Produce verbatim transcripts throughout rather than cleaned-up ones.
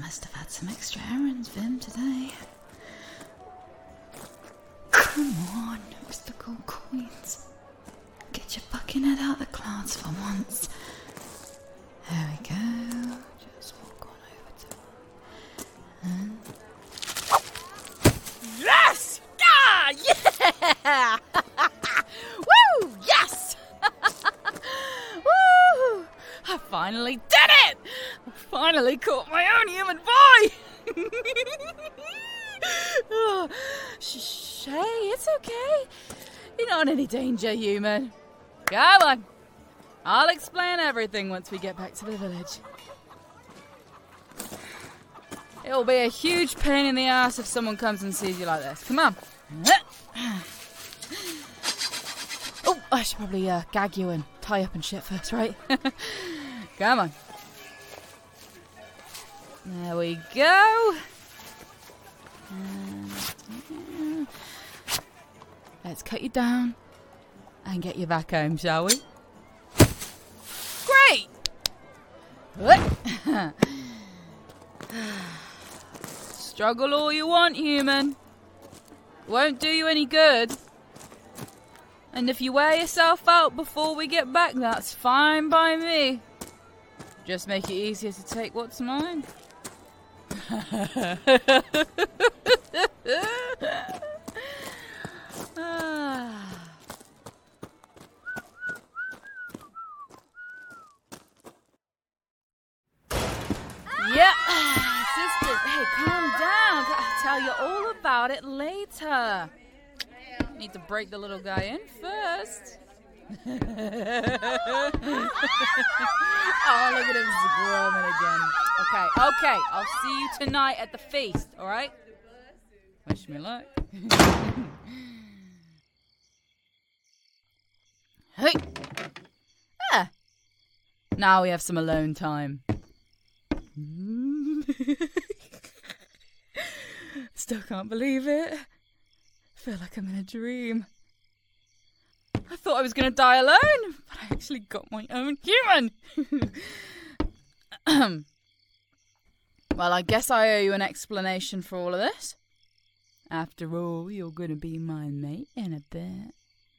must have had some extra errands for him today. Come on, Mister Gold Coins. Get your fucking head out of the clouds for once. There we go. Just walk on over to him. And... Yes! Ah, yeah! Woo! Yes! Woo! I finally did it! I finally caught my own human boy! Oh, Shay, it's okay. You're not in any danger, human. Come on. I'll explain everything once we get back to the village. It'll be a huge pain in the ass if someone comes and sees you like this. Come on. Oh, I should probably uh, gag you and tie up and shit first, right? Come on. There we go. And let's cut you down and get you back home, shall we? Great! Struggle all you want, human. Won't do you any good. And if you wear yourself out before we get back, that's fine by me. Just make it easier to take what's mine. Ah. Yeah, sister, hey, calm down. I'll tell you all about it later. Need to break the little guy in first. Oh, look at him squirming again. Okay, okay, I'll see you tonight at the feast, alright? Wish me luck. Hey! Ah! Now we have some alone time. Still can't believe it. Feel like I'm in a dream. I thought I was going to die alone, but I actually got my own human. Well, I guess I owe you an explanation for all of this. After all, you're going to be my mate in a bit.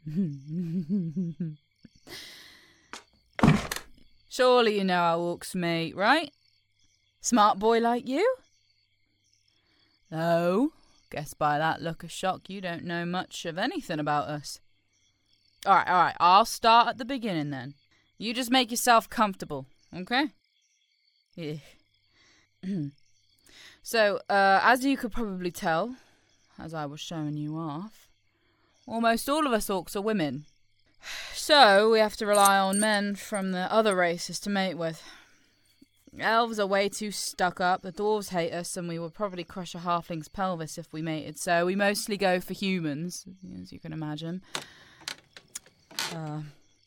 Surely you know how orcs mate, right? Smart boy like you? No. Guess by that look of shock you don't know much of anything about us. Alright, alright, I'll start at the beginning then. You just make yourself comfortable, okay? Yeah. So, uh, as you could probably tell, as I was showing you off, almost all of us orcs are women. So, we have to rely on men from the other races to mate with. Elves are way too stuck up, the dwarves hate us, and we would probably crush a halfling's pelvis if we mated, so we mostly go for humans, as you can imagine. Uh,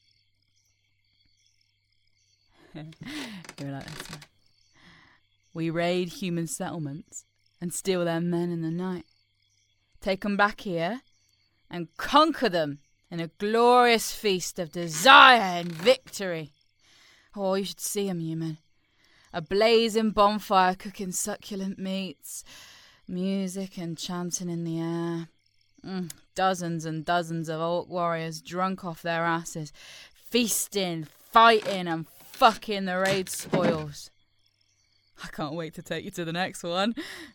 You're like this, man. We raid human settlements and steal their men in the night. Take them back here and conquer them in a glorious feast of desire and victory. Oh, you should see 'em, human. A blazing bonfire cooking succulent meats, music and chanting in the air. Mm, dozens and dozens of orc warriors drunk off their asses, feasting, fighting and fucking the raid spoils. I can't wait to take you to the next one.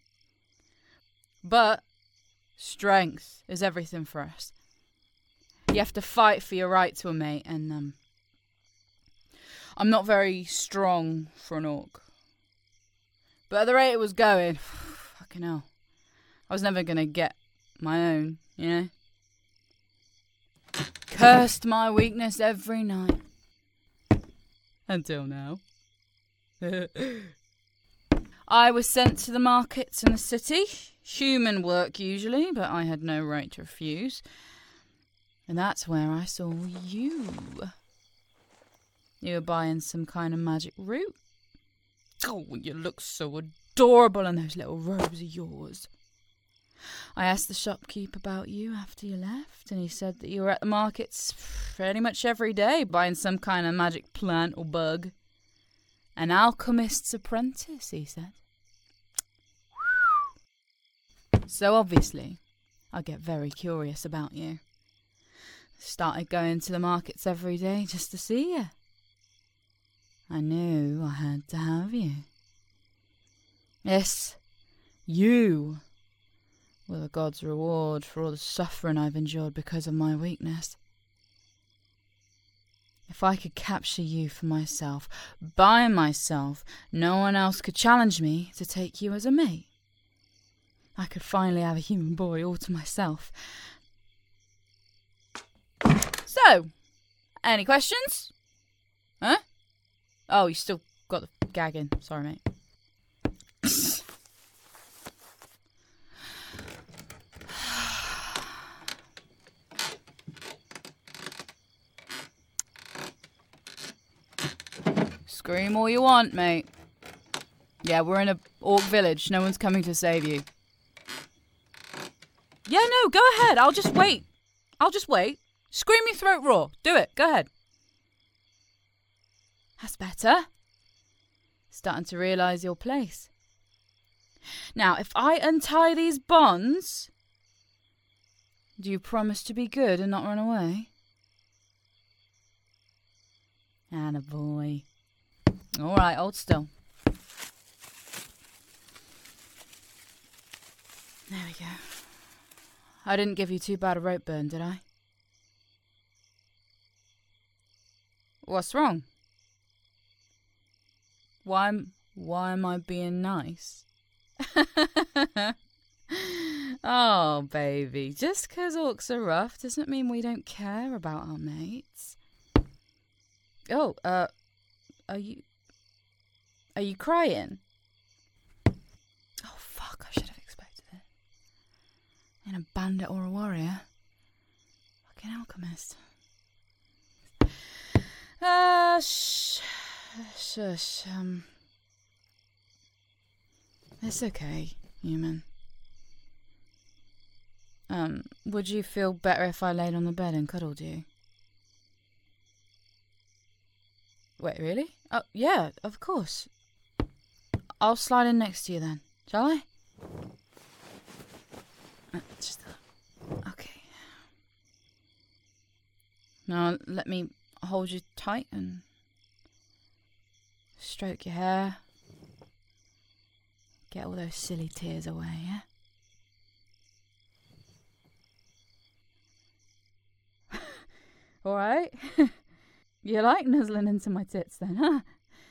But strength is everything for us. You have to fight for your right to a mate, and um, I'm not very strong for an orc. But at the rate it was going, fucking hell, I was never going to get my own, you know? Cursed my weakness every night. Until now. I was sent to the markets in the city. Human work usually, but I had no right to refuse. And that's where I saw you. You were buying some kind of magic root. Oh, you look so adorable in those little robes of yours. I asked the shopkeep about you after you left, and he said that you were at the markets pretty much every day buying some kind of magic plant or bug. An alchemist's apprentice, he said. So obviously, I get very curious about you. Started going to the markets every day just to see you. I knew I had to have you. Yes, you were the god's reward for all the suffering I've endured because of my weakness. If I could capture you for myself, by myself, no one else could challenge me to take you as a mate. I could finally have a human boy all to myself. So, any questions? Huh? Oh, you still got the gagging. Sorry, mate. Scream all you want, mate. Yeah, we're in a orc village. No one's coming to save you. Yeah, no, go ahead. I'll just wait. I'll just wait. Scream your throat raw. Do it. Go ahead. That's better. Starting to realise your place. Now, if I untie these bonds, do you promise to be good and not run away? Atta boy. All right, hold still. There we go. I didn't give you too bad a rope burn, did I? What's wrong? Why am, why am I being nice? Oh, baby. Just 'cause orcs are rough doesn't mean we don't care about our mates. Oh, uh, are you... Are you crying? Oh, fuck, I should have expected it. In a bandit or a warrior. Fucking alchemist. Uh, sh... Shush, um... It's okay, human. Um, would you feel better if I laid on the bed and cuddled you? Wait, really? Oh, yeah, of course. I'll slide in next to you then, shall I? Uh, just okay. Now let me hold you tight and stroke your hair. Get all those silly tears away, yeah? Alright. You like nuzzling into my tits then, huh?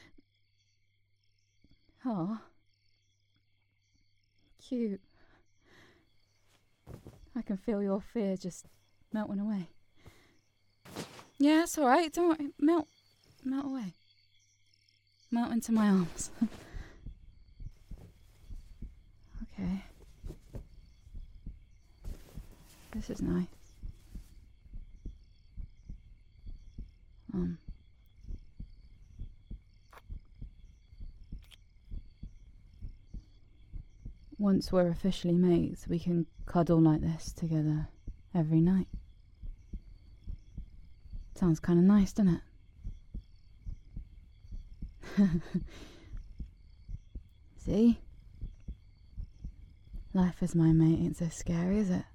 Oh. Cute. I can feel your fear just melting away. Yeah, it's alright. Don't worry. Melt. Melt away. Melt into my arms. Okay. This is nice. Um. Once we're officially mates, we can cuddle like this together every night. Sounds kind of nice, doesn't it? See? Life as my mate ain't so scary, is it?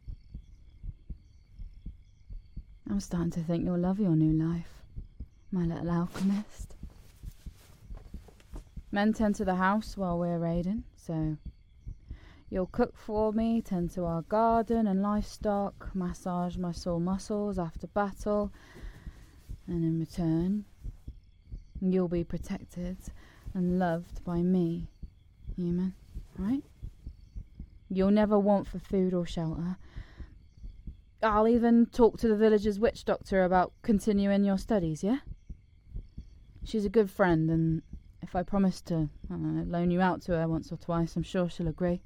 I'm starting to think you'll love your new life, my little alchemist. Men tend to the house while we're raiding, so you'll cook for me, tend to our garden and livestock, massage my sore muscles after battle, and in return, you'll be protected and loved by me, human, right? You'll never want for food or shelter. I'll even talk to the village's witch doctor about continuing your studies, yeah? She's a good friend, and if I promise to, I don't know, loan you out to her once or twice, I'm sure she'll agree.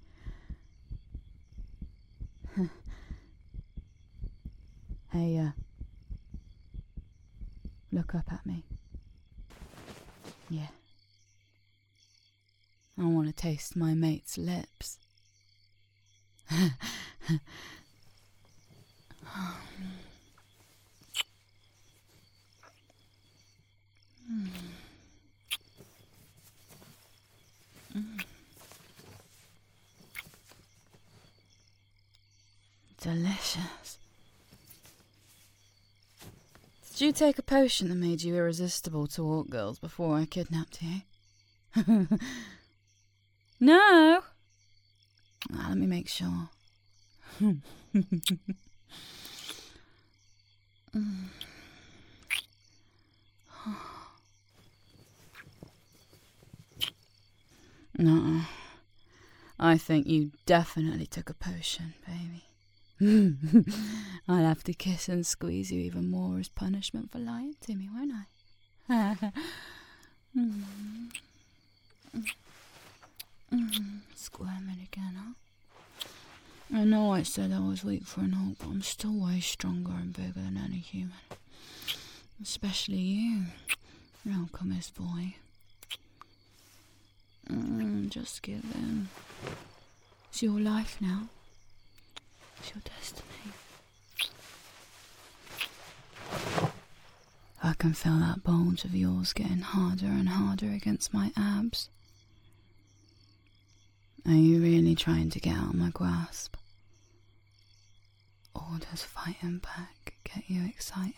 Hey, uh, look up at me. Yeah. I want to taste my mate's lips. Mm. Mm. delicious. Did you take a potion that made you irresistible to orc girls before I kidnapped you? No. Ah, let me make sure. mm. No, I think you definitely took a potion, baby. I'll have to kiss and squeeze you even more as punishment for lying to me, won't I? mm. Mm. Squirming again, huh? I know I said I was weak for an orc, but I'm still way stronger and bigger than any human. Especially you, alchemist boy. Mm, just give in. It's your life now. It's your destiny. I can feel that bulge of yours getting harder and harder against my abs. Are you really trying to get out of my grasp? Or does fighting back get you excited?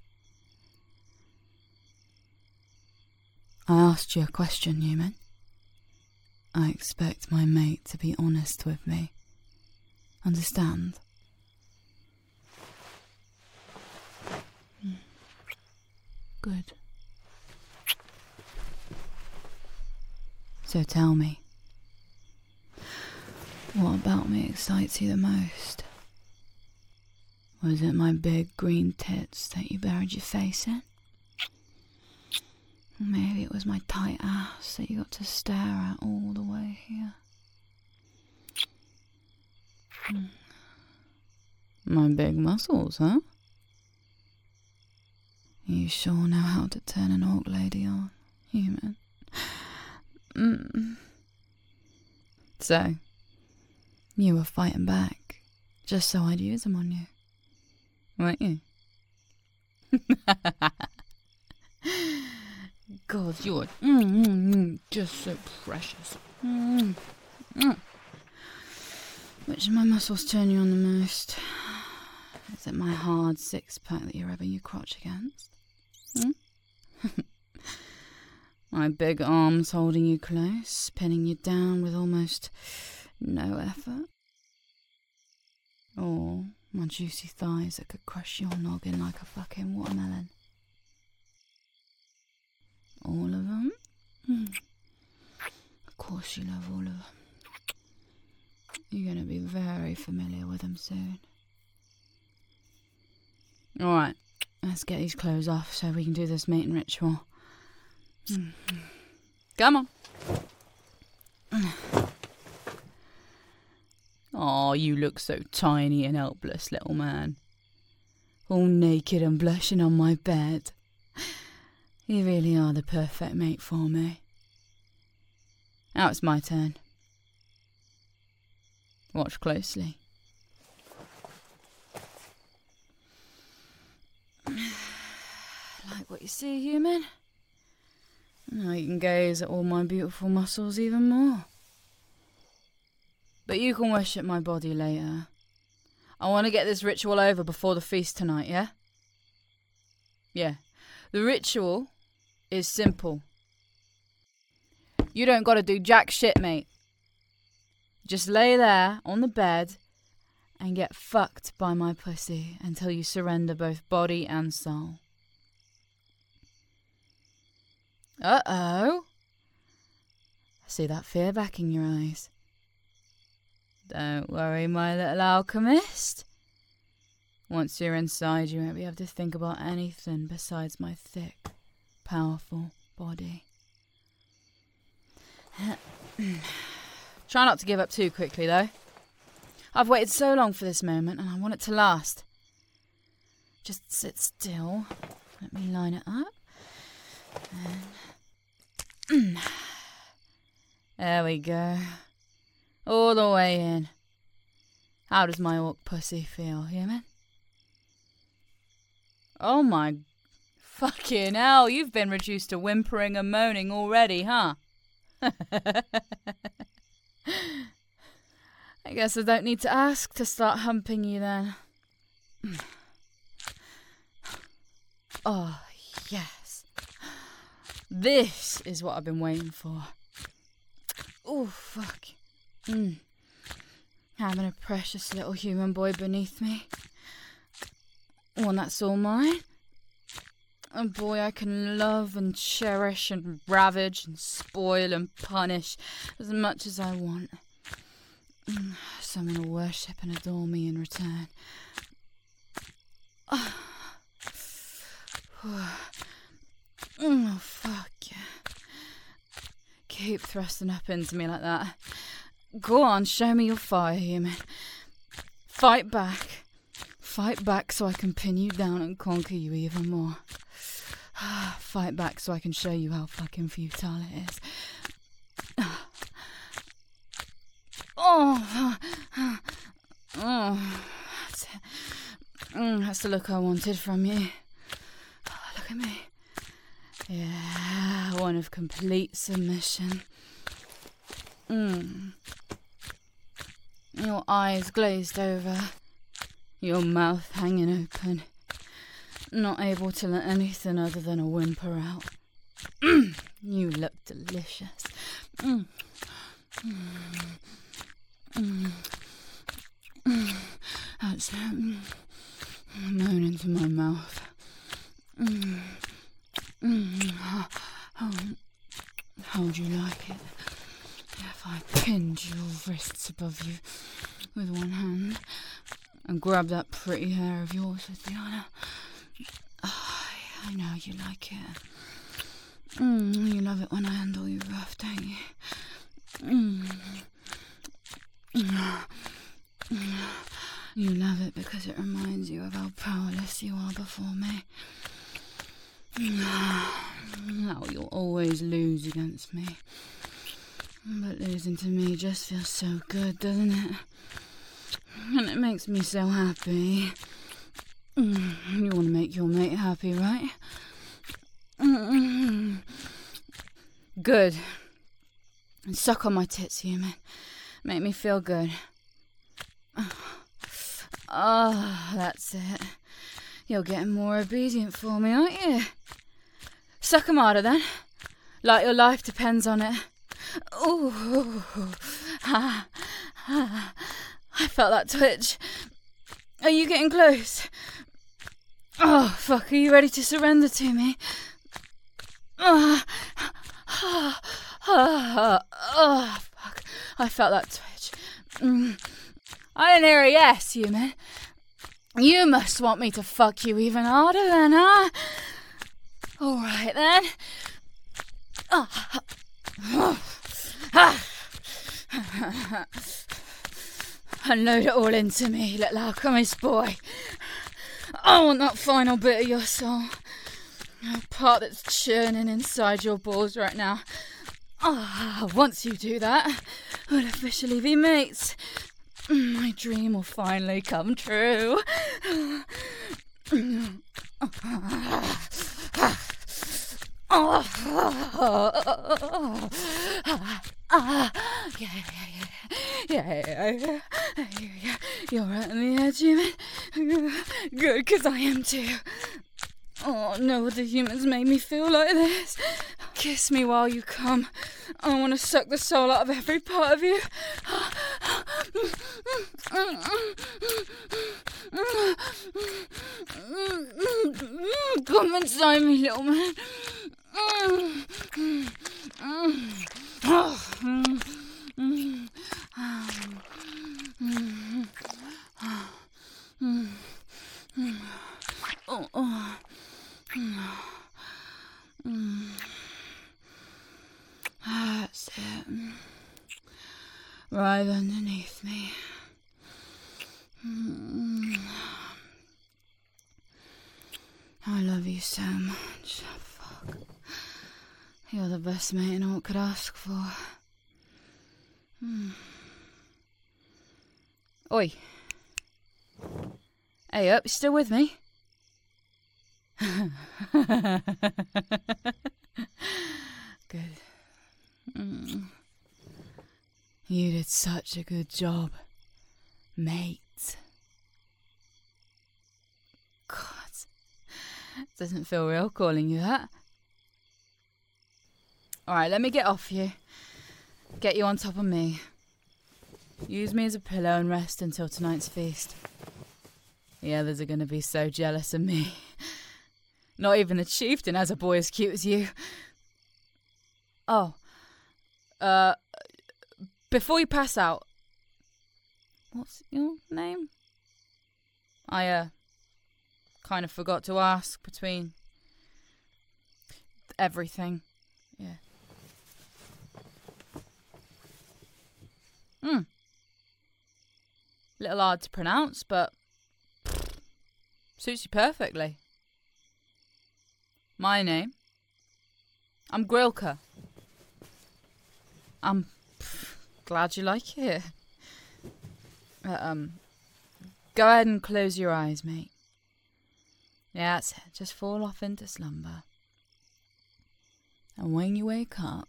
I asked you a question, human. I expect my mate to be honest with me. Understand? Good. So tell me, what about me excites you the most? Was it my big green tits that you buried your face in? Or maybe it was my tight ass that you got to stare at all the way here. Hmm. My big muscles, huh? You sure know how to turn an orc lady on, human. Mm. So, you were fighting back, just so I'd use them on you, weren't you? God, you're mm, mm, mm, just so precious. Mm, mm. Which of my muscles turn you on the most? Is it my hard six-pack that you're rubbing your crotch against? Hmm? My big arms holding you close, pinning you down with almost no effort? Or my juicy thighs that could crush your noggin like a fucking watermelon? All of them? Mm. Of course you love all of them. You're going to be very familiar with them soon. Alright, let's get these clothes off so we can do this mating ritual. Mm. Come on. Oh, you look so tiny and helpless, little man. All naked and blushing on my bed. You really are the perfect mate for me. Now it's my turn. Watch closely. Like what you see, human? Now you can gaze at all my beautiful muscles even more. But you can worship my body later. I want to get this ritual over before the feast tonight, yeah? Yeah. The ritual is simple. You don't gotta do jack shit, mate. Just lay there on the bed and get fucked by my pussy until you surrender both body and soul. Uh-oh. I see that fear back in your eyes. Don't worry, my little alchemist. Once you're inside, you won't be able to think about anything besides my thick, powerful body. Try not to give up too quickly, though. I've waited so long for this moment, and I want it to last. Just sit still. Let me line it up. And there we go. All the way in. How does my orc pussy feel, human? Oh my fucking hell, you've been reduced to whimpering and moaning already, huh? I guess I don't need to ask to start humping you then. Oh, yes. This is what I've been waiting for. Oh, fuck. Mm. Having a precious little human boy beneath me. One that's all mine. A boy I can love and cherish and ravage and spoil and punish as much as I want. Mm. Someone to worship and adore me in return. Oh, oh fuck yeah. Keep thrusting up into me like that. Go on, show me your fire, human. Fight back. Fight back so I can pin you down and conquer you even more. Fight back so I can show you how fucking futile it is. Oh, oh, that's it. Mm, that's the look I wanted from you. Oh, look at me. Yeah, one of complete submission. Mm. Your eyes glazed over, your mouth hanging open, not able to let anything other than a whimper out. Mm. You look delicious. Mm. Mm. Mm. Mm. That's it. Mm. Moan into my mouth. Mm. Mm. How, how, how would you like it if I pinned your wrists above you with one hand and grabbed that pretty hair of yours with the other? Oh, I know you like it. Mm, you love it when I handle you rough, don't you? Mm. Mm. You love it because it reminds you of how powerless you are before me. How you'll always lose against me. But losing to me just feels so good, doesn't it? And it makes me so happy. You want to make your mate happy, right? Good. And suck on my tits, human. Make me feel good. Oh, that's it. You're getting more obedient for me, aren't you? Suck 'em harder then. Like your life depends on it. Ooh. Ah, ah. I felt that twitch. Are you getting close? Oh, fuck, are you ready to surrender to me? Oh, oh, oh, oh fuck. I felt that twitch. Mm. I didn't hear a yes, human. You must want me to fuck you even harder then, huh? Alright then. Oh. Oh. Unload it all into me, little alchemist boy. I want that final bit of your soul. A part that's churning inside your balls right now. Ah, oh, once you do that, we'll officially be mates. My dream will finally come true. Oh, yeah, yeah, yeah, yeah, yeah, yeah, yeah. You're right on the edge, human. Good, 'cause I am too. Oh, no other humans made me feel like this. Kiss me while you come. I want to suck the soul out of every part of you. Come inside me, little man. Oh, oh. That's it. Right underneath me. I love you so much. Fuck. You're the best mate in all I could ask for. Mm. Oi. Hey up, you still with me? Good. Mm. You did such a good job. Mate. God, doesn't feel real calling you that. Alright, let me get off you. Get you on top of me. Use me as a pillow and rest until tonight's feast. The others are going to be so jealous of me. Not even the chieftain has a boy as cute as you. Oh. Uh, before you pass out, what's your name? I, uh, kind of forgot to ask between everything. Yeah. Hmm. Little hard to pronounce, but suits you perfectly. My name? I'm Grilka. I'm pff, glad you like it. Uh, um, go ahead and close your eyes, mate. Yeah, that's it. Just fall off into slumber. And when you wake up,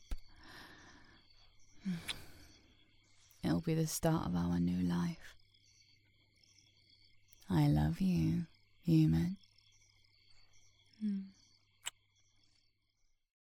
it'll be the start of our new life. I love you, human. Mm.